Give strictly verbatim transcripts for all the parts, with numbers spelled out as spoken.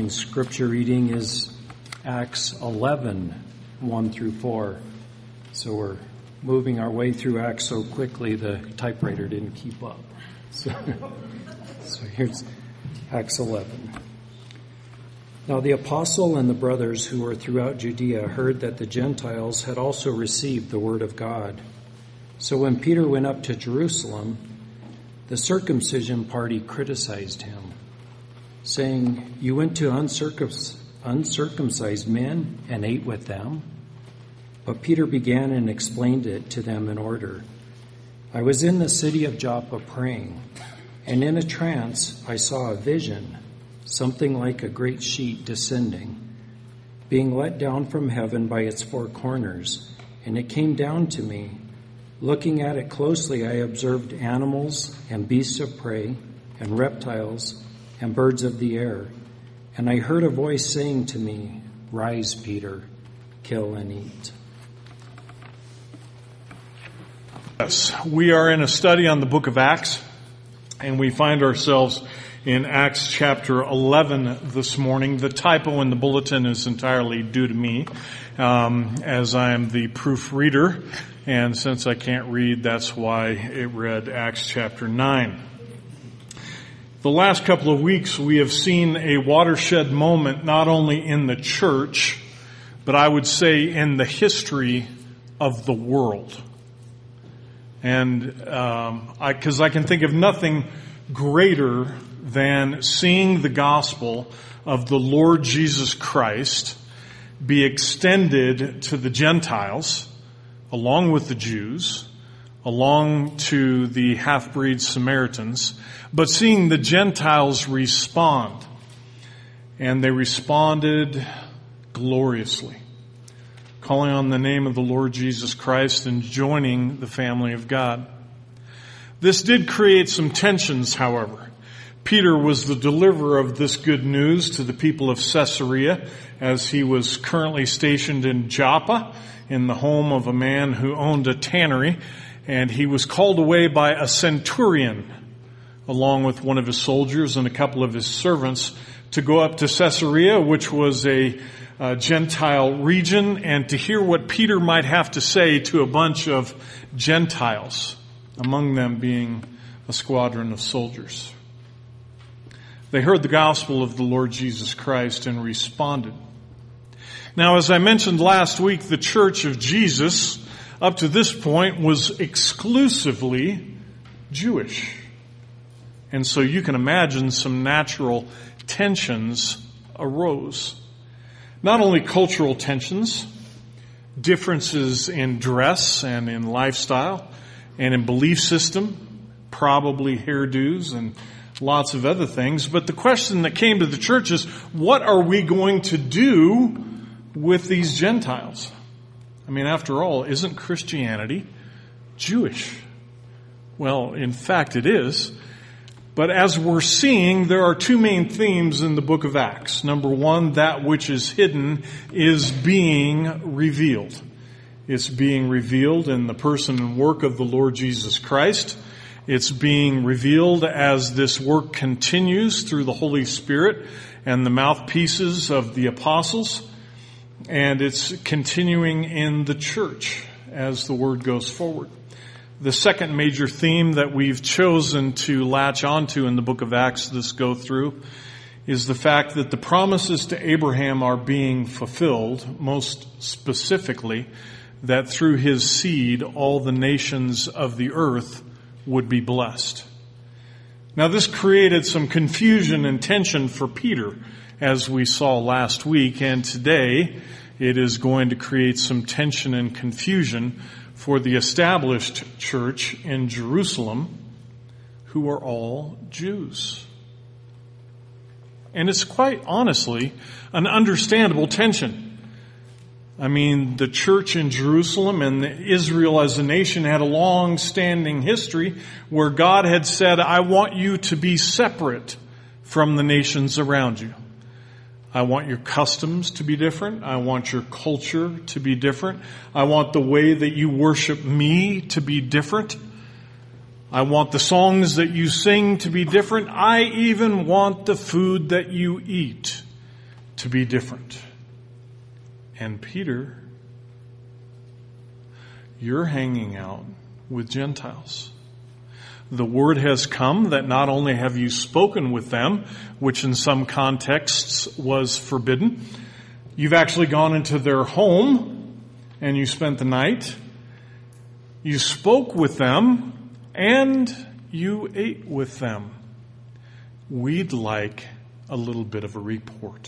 morning's scripture reading is Acts eleven, one through four. So we're moving our way through Acts so quickly the typewriter didn't keep up. So, so here's Acts eleven. Now the apostle and the brothers who were throughout Judea heard that the Gentiles had also received the word of God. So when Peter went up to Jerusalem, the circumcision party criticized him, saying, "You went to uncircum- uncircumcised men and ate with them?" But Peter began and explained it to them in order. "I was in the city of Joppa praying, and in a trance I saw a vision, something like a great sheet descending, being let down from heaven by its four corners, and it came down to me. Looking at it closely, I observed animals and beasts of prey and reptiles and birds of the air. And I heard a voice saying to me, 'Rise, Peter, kill and eat.'" Yes, we are in a study on the book of Acts, and we find ourselves in Acts chapter eleven this morning. The typo in the bulletin is entirely due to me, um, as I am the proofreader, and since I can't read, that's why it read Acts chapter nine. The last couple of weeks we have seen a watershed moment not only in the church, but I would say in the history of the world. And um, I, 'cause I can think of nothing greater than seeing the gospel of the Lord Jesus Christ be extended to the Gentiles, along with the Jews, along to the half-breed Samaritans, but seeing the Gentiles respond. And they responded gloriously, calling on the name of the Lord Jesus Christ and joining the family of God. This did create some tensions, however. Peter was the deliverer of this good news to the people of Caesarea, as he was currently stationed in Joppa, in the home of a man who owned a tannery, and he was called away by a centurion, along with one of his soldiers and a couple of his servants, to go up to Caesarea, which was a uh, Gentile region, and to hear what Peter might have to say to a bunch of Gentiles, among them being a squadron of soldiers. They heard the gospel of the Lord Jesus Christ and responded. Now, as I mentioned last week, the church of Jesus, up to this point, was exclusively Jewish. And so you can imagine some natural tensions arose. Not only cultural tensions, differences in dress and in lifestyle and in belief system, probably hairdos and lots of other things. But the question that came to the church is, what are we going to do with these Gentiles? I mean, after all, isn't Christianity Jewish? Well, in fact it is. But as we're seeing, there are two main themes in the book of Acts. Number one, that which is hidden is being revealed. It's being revealed in the person and work of the Lord Jesus Christ. It's being revealed as this work continues through the Holy Spirit and the mouthpieces of the apostles. And it's continuing in the church as the word goes forward. The second major theme that we've chosen to latch onto in the book of Acts this go through is the fact that the promises to Abraham are being fulfilled, most specifically that through his seed all the nations of the earth would be blessed. Now this created some confusion and tension for Peter, as we saw last week, and today it is going to create some tension and confusion for the established church in Jerusalem, who are all Jews. And it's quite honestly an understandable tension. I mean, the church in Jerusalem and Israel as a nation had a long-standing history where God had said, "I want you to be separate from the nations around you. I want your customs to be different. I want your culture to be different. I want the way that you worship me to be different. I want the songs that you sing to be different. I even want the food that you eat to be different. And Peter, you're hanging out with Gentiles. The word has come that not only have you spoken with them, which in some contexts was forbidden, you've actually gone into their home and you spent the night. You spoke with them and you ate with them. We'd like a little bit of a report.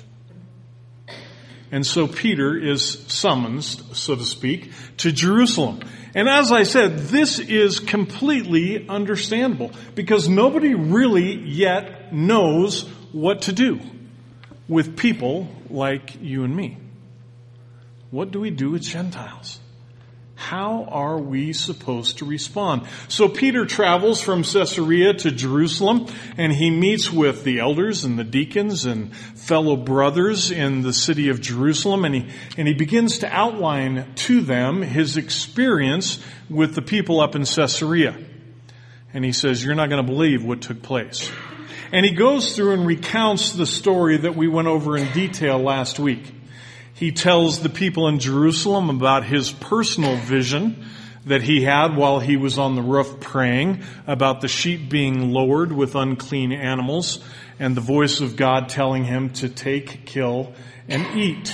And so Peter is summoned, so to speak, to Jerusalem. And as I said, this is completely understandable because nobody really yet knows what to do with people like you and me. What do we do with Gentiles? How are we supposed to respond? So Peter travels from Caesarea to Jerusalem, and he meets with the elders and the deacons and fellow brothers in the city of Jerusalem, and he, and he begins to outline to them his experience with the people up in Caesarea. And he says, you're not going to believe what took place. And he goes through and recounts the story that we went over in detail last week. He tells the people in Jerusalem about his personal vision that he had while he was on the roof praying about the sheep being lowered with unclean animals and the voice of God telling him to take, kill, and eat.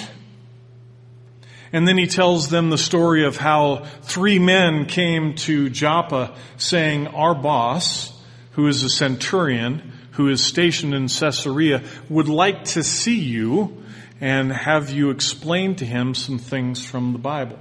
And then he tells them the story of how three men came to Joppa saying, our boss, who is a centurion, who is stationed in Caesarea, would like to see you and have you explain to him some things from the Bible.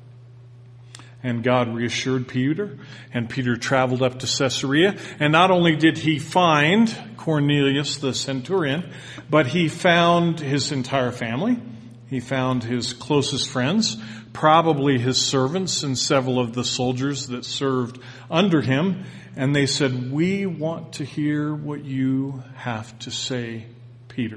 And God reassured Peter, and Peter traveled up to Caesarea, and not only did he find Cornelius the centurion, but he found his entire family. He found his closest friends, probably his servants and several of the soldiers that served under him, and they said, we want to hear what you have to say, Peter.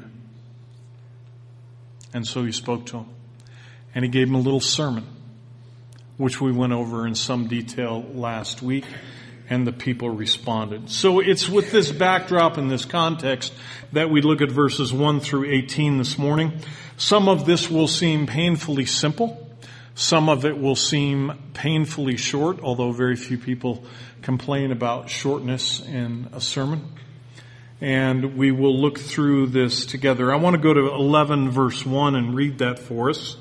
And so he spoke to him. And he gave him a little sermon, which we went over in some detail last week, and the people responded. So it's with this backdrop and this context that we look at verses one through eighteen this morning. Some of this will seem painfully simple. Some of it will seem painfully short, although very few people complain about shortness in a sermon. And we will look through this together. I want to go to eleven verse one and read that for us.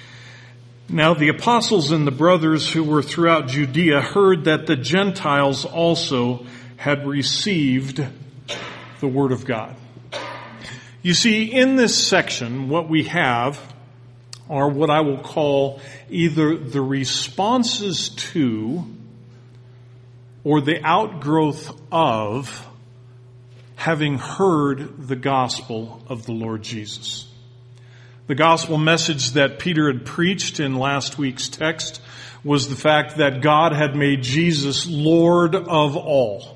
Now the apostles and the brothers who were throughout Judea heard that the Gentiles also had received the word of God. You see, in this section, what we have are what I will call either the responses to or the outgrowth of having heard the gospel of the Lord Jesus. The gospel message that Peter had preached in last week's text was the fact that God had made Jesus Lord of all.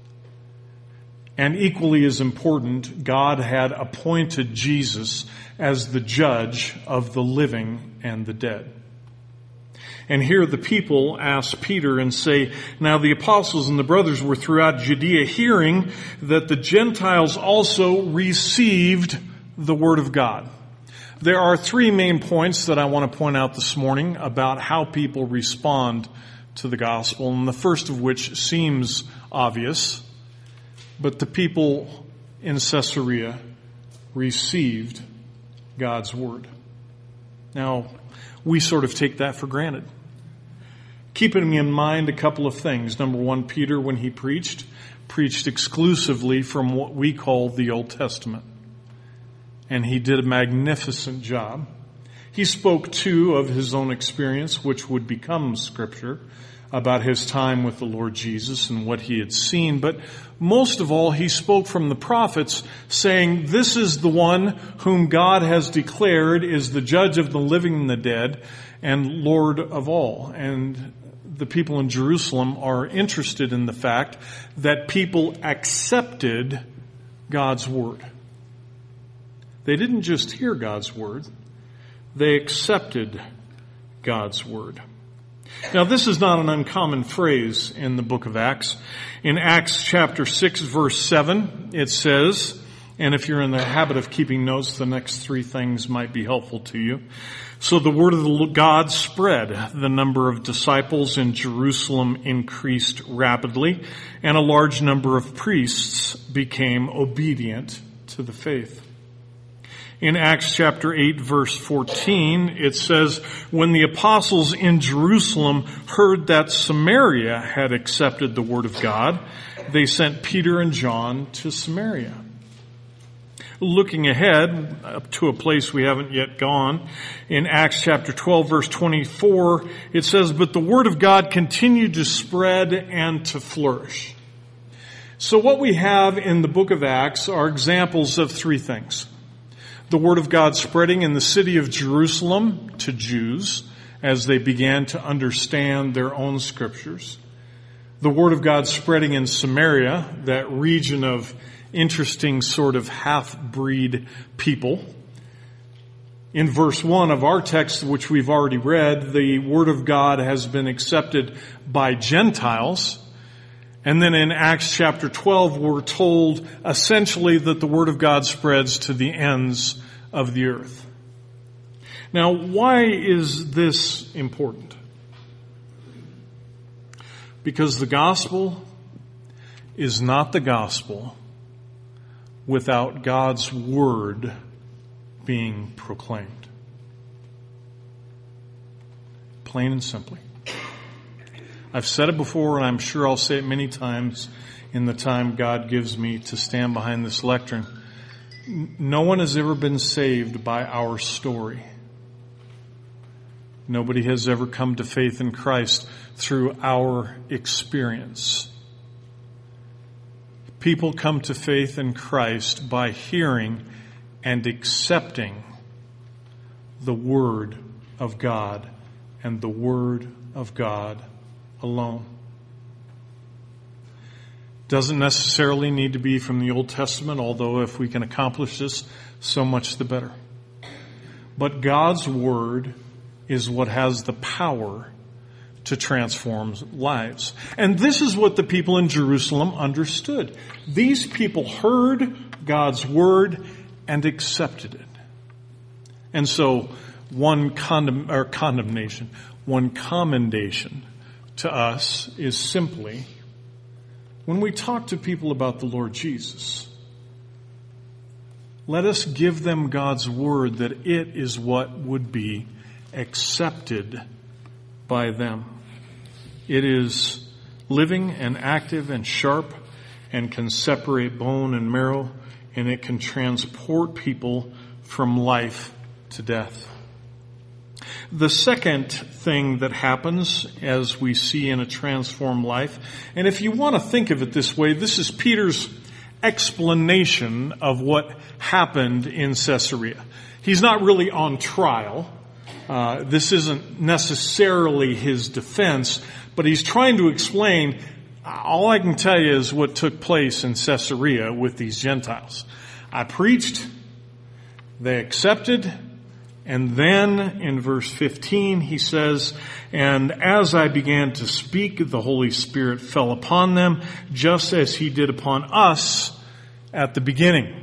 And equally as important, God had appointed Jesus as the judge of the living and the dead. And here the people ask Peter and say, now the apostles and the brothers were throughout Judea hearing that the Gentiles also received the word of God. There are three main points that I want to point out this morning about how people respond to the gospel, and the first of which seems obvious, but the people in Caesarea received God's word. Now, we sort of take that for granted. Keeping in mind a couple of things. Number one, Peter, when he preached, preached exclusively from what we call the Old Testament. And he did a magnificent job. He spoke, too, of his own experience, which would become Scripture, about his time with the Lord Jesus and what he had seen. But most of all, he spoke from the prophets, saying, this is the one whom God has declared is the judge of the living and the dead and Lord of all. And the people in Jerusalem are interested in the fact that people accepted God's word. They didn't just hear God's word, they accepted God's word. Now, this is not an uncommon phrase in the book of Acts. In Acts chapter six, verse seven, it says, And if you're in the habit of keeping notes, the next three things might be helpful to you. So the word of the God spread. The number of disciples in Jerusalem increased rapidly, and a large number of priests became obedient to the faith. In Acts chapter eight, verse fourteen, it says, when the apostles in Jerusalem heard that Samaria had accepted the word of God, they sent Peter and John to Samaria. Looking ahead up to a place we haven't yet gone, in Acts chapter twelve, verse twenty-four, it says, but the word of God continued to spread and to flourish. So what we have in the book of Acts are examples of three things. The word of God spreading in the city of Jerusalem to Jews as they began to understand their own scriptures. The word of God spreading in Samaria, that region of interesting sort of half-breed people. In verse one of our text, which we've already read, the word of God has been accepted by Gentiles. And then in Acts chapter twelve, we're told essentially that the word of God spreads to the ends of the earth. Now, why is this important? Because the gospel is not the gospel without God's word being proclaimed. Plain and simply. I've said it before, and I'm sure I'll say it many times in the time God gives me to stand behind this lectern. No one has ever been saved by our story. Nobody has ever come to faith in Christ through our experience. People come to faith in Christ by hearing and accepting the Word of God and the Word of God alone. Doesn't necessarily need to be from the Old Testament, although if we can accomplish this, so much the better. But God's Word is what has the power to transform lives. And this is what the people in Jerusalem understood. These people heard God's Word and accepted it. And so one condemn, or condemnation, one commendation to us is simply when we talk to people about the Lord Jesus, let us give them God's Word that it is what would be accepted by them. It is living and active and sharp and can separate bone and marrow, and it can transport people from life to death. The second thing that happens as we see in a transformed life, and if you want to think of it this way, this is Peter's explanation of what happened in Caesarea. He's not really on trial. Uh, this isn't necessarily his defense, but he's trying to explain, all I can tell you is what took place in Caesarea with these Gentiles. I preached, they accepted, and then in verse fifteen he says, and as I began to speak, the Holy Spirit fell upon them, just as he did upon us at the beginning.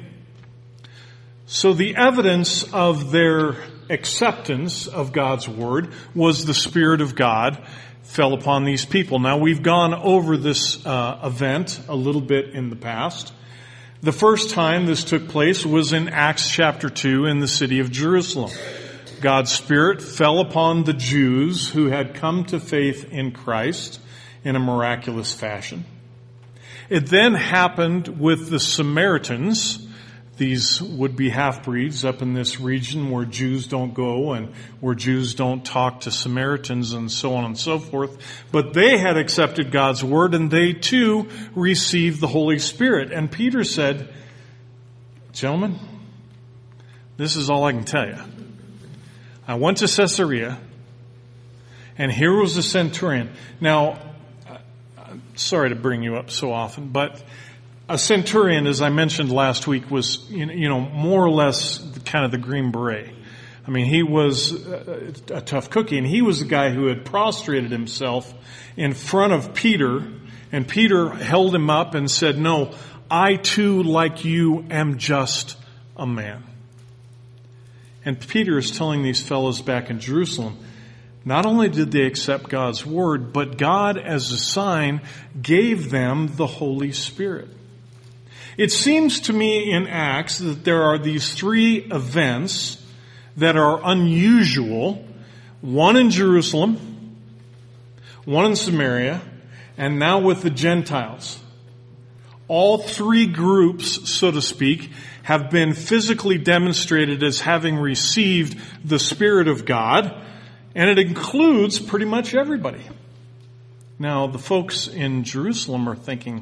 So the evidence of their acceptance of God's Word was the Spirit of God fell upon these people. Now, we've gone over this uh, event a little bit in the past. The first time this took place was in Acts chapter two in the city of Jerusalem. God's Spirit fell upon the Jews who had come to faith in Christ in a miraculous fashion. It then happened with the Samaritans, these would-be half-breeds up in this region where Jews don't go and where Jews don't talk to Samaritans and so on and so forth. But they had accepted God's Word and they too received the Holy Spirit. And Peter said, gentlemen, this is all I can tell you. I went to Caesarea and here was a centurion. Now, sorry to bring you up so often, but a centurion, as I mentioned last week, was, you know, more or less kind of the Green Beret. I mean, he was a tough cookie, and he was the guy who had prostrated himself in front of Peter, and Peter held him up and said, no, I too, like you, am just a man. And Peter is telling these fellows back in Jerusalem, not only did they accept God's word, but God, as a sign, gave them the Holy Spirit. It seems to me in Acts that there are these three events that are unusual. One in Jerusalem, one in Samaria, and now with the Gentiles. All three groups, so to speak, have been physically demonstrated as having received the Spirit of God, and it includes pretty much everybody. Now, the folks in Jerusalem are thinking,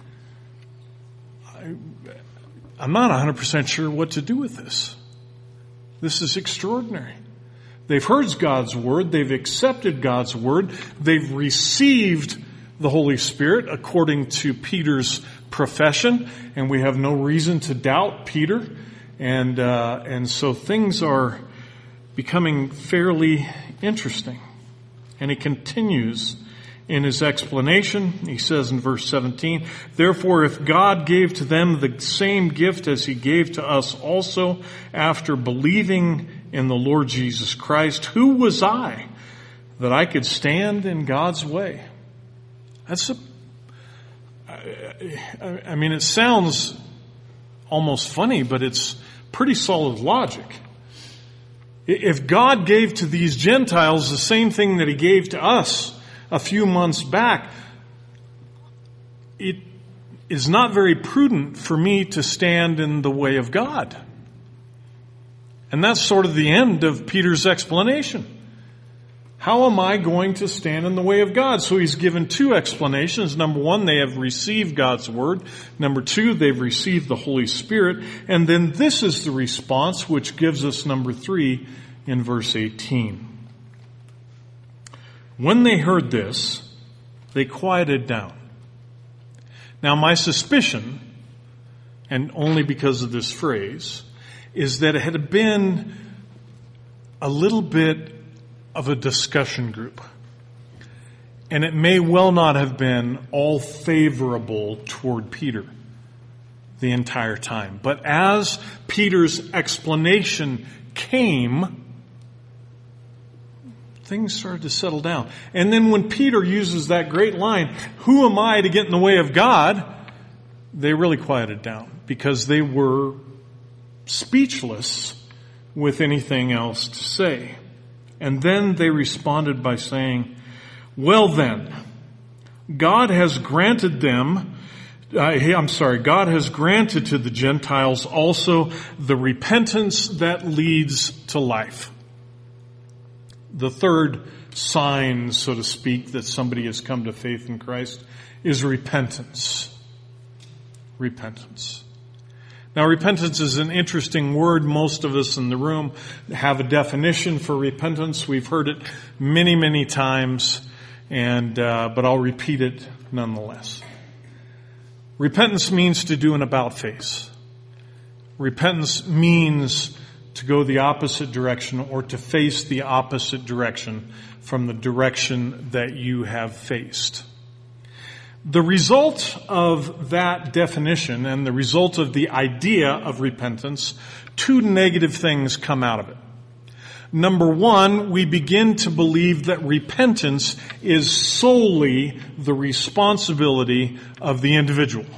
I'm not one hundred percent sure what to do with this. This is extraordinary. They've heard God's word. They've accepted God's word. They've received the Holy Spirit according to Peter's profession, and we have no reason to doubt Peter. And uh, and so things are becoming fairly interesting. And he continues in his explanation. He says in verse seventeen, therefore, if God gave to them the same gift as he gave to us also after believing in the Lord Jesus Christ, who was I that I could stand in God's way? That's a, I, I mean, it sounds almost funny, but it's pretty solid logic. If God gave to these Gentiles the same thing that he gave to us a few months back, it is not very prudent for me to stand in the way of God. And that's sort of the end of Peter's explanation. How am I going to stand in the way of God? So he's given two explanations. Number one, they have received God's word. Number two, they've received the Holy Spirit. And then this is the response, which gives us number three in verse eighteen. When they heard this, they quieted down. Now, my suspicion, and only because of this phrase, is that it had been a little bit of a discussion group. And it may well not have been all favorable toward Peter the entire time. But as Peter's explanation came, things started to settle down. And then when Peter uses that great line, who am I to get in the way of God? They really quieted down because they were speechless with anything else to say. And then they responded by saying, well then, God has granted them, uh, I'm sorry, God has granted to the Gentiles also the repentance that leads to life. The third sign, so to speak, that somebody has come to faith in Christ is repentance. Repentance. Now, repentance is an interesting word. Most of us in the room have a definition for repentance. We've heard it many, many times, and uh, but I'll repeat it nonetheless. Repentance means to do an about-face. Repentance means to go the opposite direction or to face the opposite direction from the direction that you have faced. The result of that definition and the result of the idea of repentance, two negative things come out of it. Number one, we begin to believe that repentance is solely the responsibility of the individual.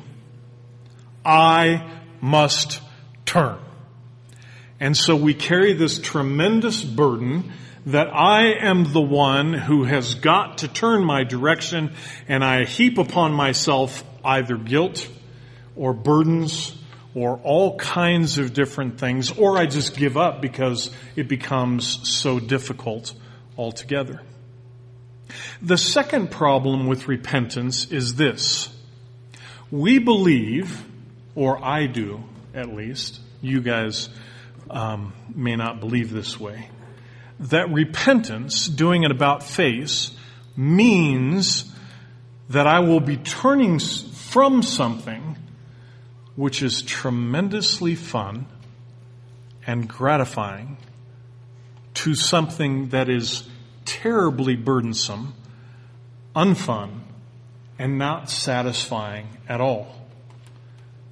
I must turn. And so we carry this tremendous burden that I am the one who has got to turn my direction, and I heap upon myself either guilt or burdens or all kinds of different things, or I just give up because it becomes so difficult altogether. The second problem with repentance is this. We believe, or I do at least, you guys um, may not believe this way, that repentance, doing it about face, means that I will be turning from something which is tremendously fun and gratifying to something that is terribly burdensome, unfun, and not satisfying at all.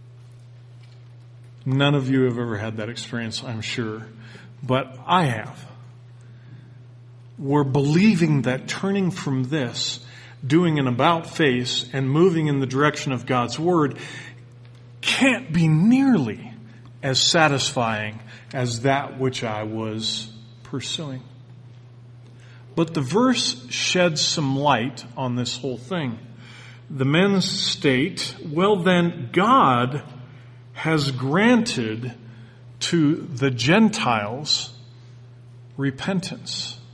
None of you have ever had that experience, I'm sure, but I have. We're believing that turning from this, doing an about face, and moving in the direction of God's Word can't be nearly as satisfying as that which I was pursuing. But the verse sheds some light on this whole thing. The men state, well then, God has granted to the Gentiles repentance.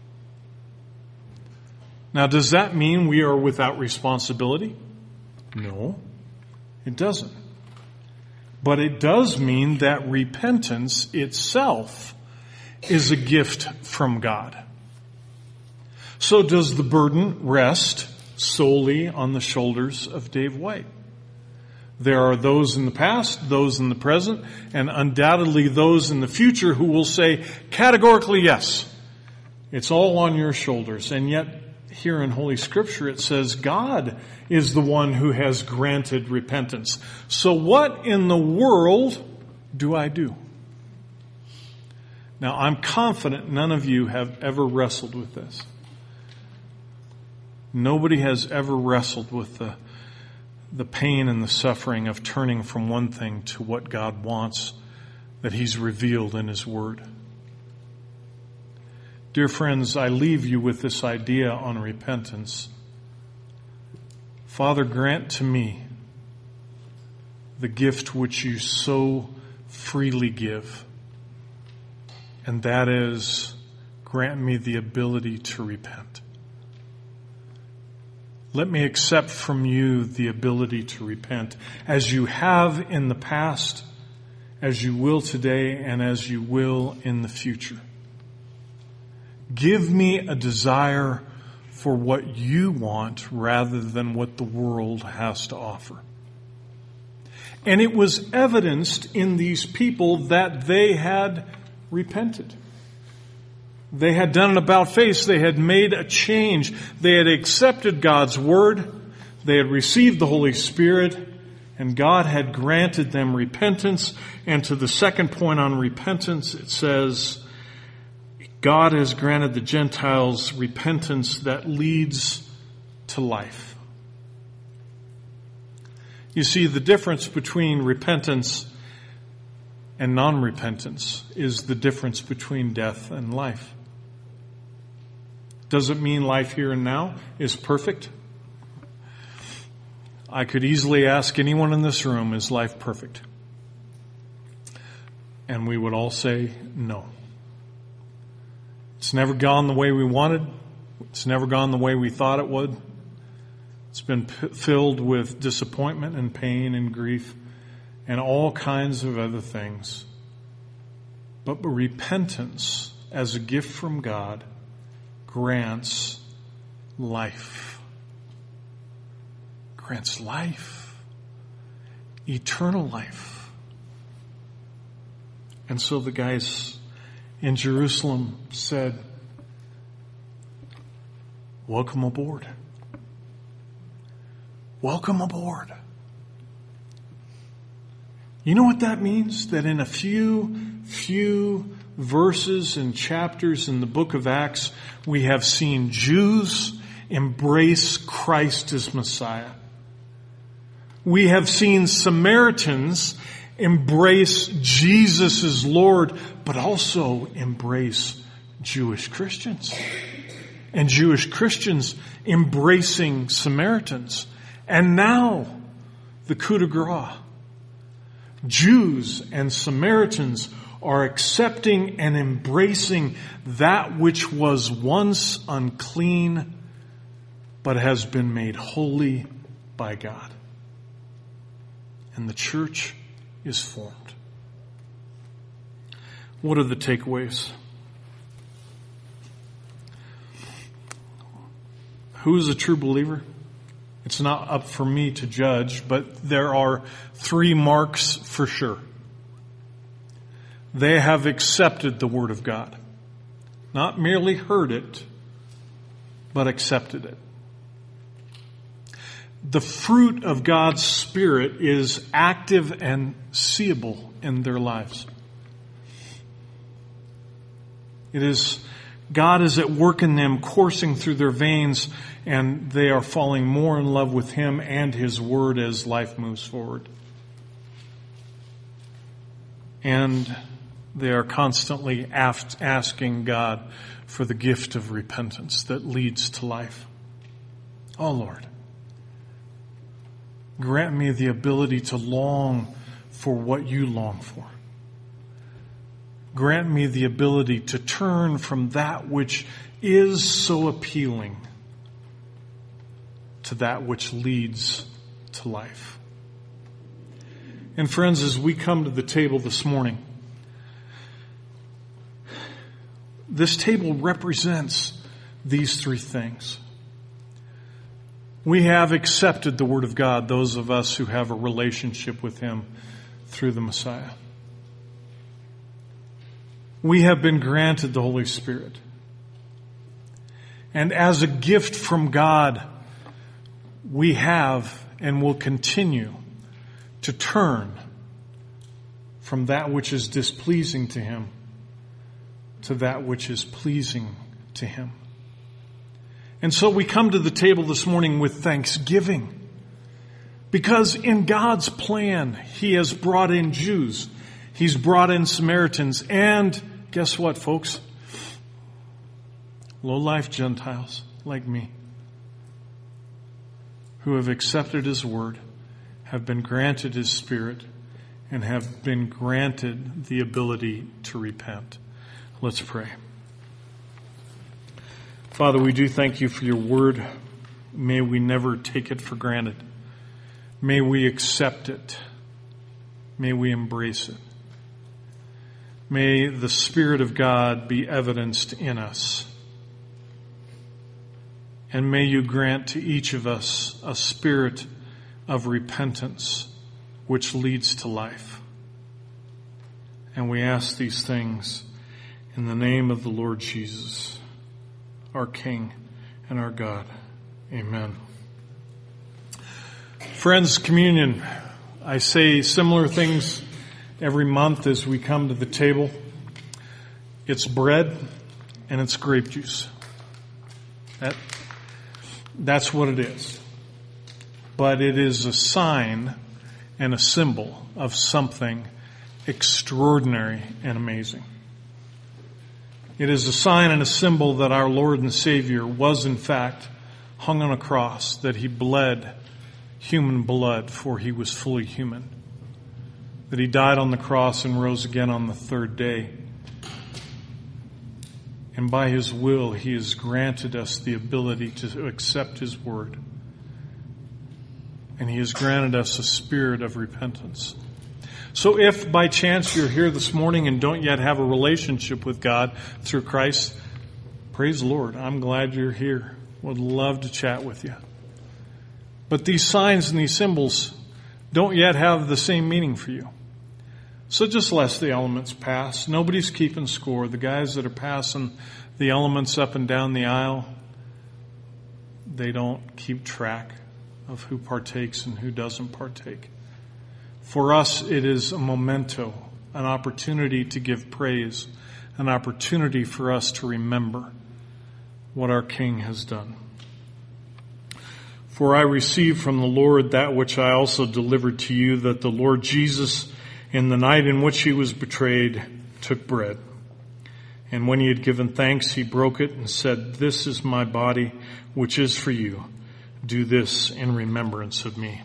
Now, does that mean we are without responsibility? No, it doesn't. But it does mean that repentance itself is a gift from God. So does the burden rest solely on the shoulders of Dave White? There are those in the past, those in the present, and undoubtedly those in the future who will say categorically, yes, it's all on your shoulders. And yet, here in Holy Scripture, it says God is the one who has granted repentance. So what in the world do I do? Now, I'm confident none of you have ever wrestled with this. Nobody has ever wrestled with the, the pain and the suffering of turning from one thing to what God wants that He's revealed in His Word. Dear friends, I leave you with this idea on repentance. Father, grant to me the gift which you so freely give, and that is, grant me the ability to repent. Let me accept from you the ability to repent, as you have in the past, as you will today, and as you will in the future. Give me a desire for what you want rather than what the world has to offer. And it was evidenced in these people that they had repented. They had done an about face. They had made a change. They had accepted God's Word. They had received the Holy Spirit. And God had granted them repentance. And to the second point on repentance, it says, God has granted the Gentiles repentance that leads to life. You see, the difference between repentance and non-repentance is the difference between death and life. Does it mean life here and now is perfect? I could easily ask anyone in this room, is life perfect? And we would all say no. It's never gone the way we wanted. It's never gone the way we thought it would. It's been p- filled with disappointment and pain and grief and all kinds of other things. But repentance as a gift from God grants life. Grants life. Eternal life. And so the guys in Jerusalem said, welcome aboard. Welcome aboard. You know what that means? That in a few, few verses and chapters in the book of Acts, we have seen Jews embrace Christ as Messiah. We have seen Samaritans embrace Jesus as Lord, but also embrace Jewish Christians. And Jewish Christians embracing Samaritans. And now, the coup de grace. Jews and Samaritans are accepting and embracing that which was once unclean, but has been made holy by God. And the church is formed. What are the takeaways? Who's a true believer? It's not up for me to judge, but there are three marks for sure. They have accepted the Word of God. Not merely heard it, but accepted it. the fruit of God's Spirit is active and seeable in their lives. It is, God is at work in them, coursing through their veins, and they are falling more in love with Him and His Word as life moves forward. And they are constantly aft, asking God for the gift of repentance that leads to life. Oh Lord, grant me the ability to long for what you long for. Grant me the ability to turn from that which is so appealing to that which leads to life. And friends, as we come to the table this morning, this table represents these three things. We have accepted the Word of God, those of us who have a relationship with Him through the Messiah. We have been granted the Holy Spirit. And as a gift from God, we have and will continue to turn from that which is displeasing to Him to that which is pleasing to Him. And so we come to the table this morning with thanksgiving. Because in God's plan, He has brought in Jews. He's brought in Samaritans. And guess what, folks? Low-life Gentiles like me who have accepted His Word, have been granted His Spirit, and have been granted the ability to repent. Let's pray. Father, we do thank You for Your Word. May we never take it for granted. May we accept it. May we embrace it. May the Spirit of God be evidenced in us. And may You grant to each of us a spirit of repentance which leads to life. And we ask these things in the name of the Lord Jesus, our King and our God. Amen. Friends, communion. I say similar things every month as we come to the table. It's bread and it's grape juice. That, that's what it is. But it is a sign and a symbol of something extraordinary and amazing. It is a sign and a symbol that our Lord and Savior was in fact hung on a cross, that He bled human blood, for He was fully human, that He died on the cross and rose again on the third day. And by His will, He has granted us the ability to accept His Word. And He has granted us a spirit of repentance. So if by chance you're here this morning and don't yet have a relationship with God through Christ, praise the Lord. I'm glad you're here. Would love to chat with you. But these signs and these symbols don't yet have the same meaning for you. So just let the elements pass. Nobody's keeping score. The guys that are passing the elements up and down the aisle, they don't keep track of who partakes and who doesn't partake. For us, it is a memento, an opportunity to give praise, an opportunity for us to remember what our King has done. For I received from the Lord that which I also delivered to you, that the Lord Jesus, in the night in which He was betrayed, took bread. And when He had given thanks, He broke it and said, "This is my body, which is for you. Do this in remembrance of me."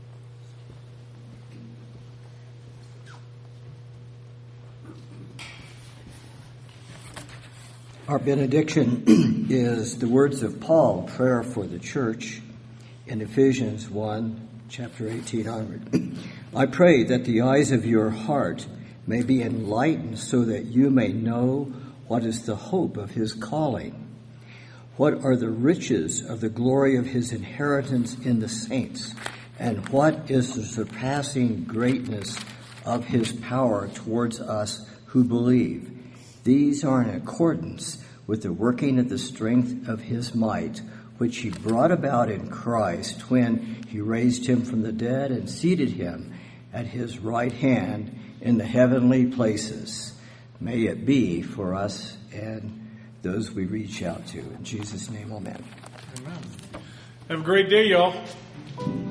Our benediction is the words of Paul, prayer for the church, in Ephesians one, chapter eighteen onward. I pray that the eyes of your heart may be enlightened so that you may know what is the hope of His calling, what are the riches of the glory of His inheritance in the saints, and what is the surpassing greatness of His power towards us who believe. These are in accordance with the working of the strength of His might, which he brought about in Christ when he raised him from the dead and seated him at his right hand in the heavenly places. May it be for us and those we reach out to. In Jesus' name, amen. Amen. Have a great day, y'all.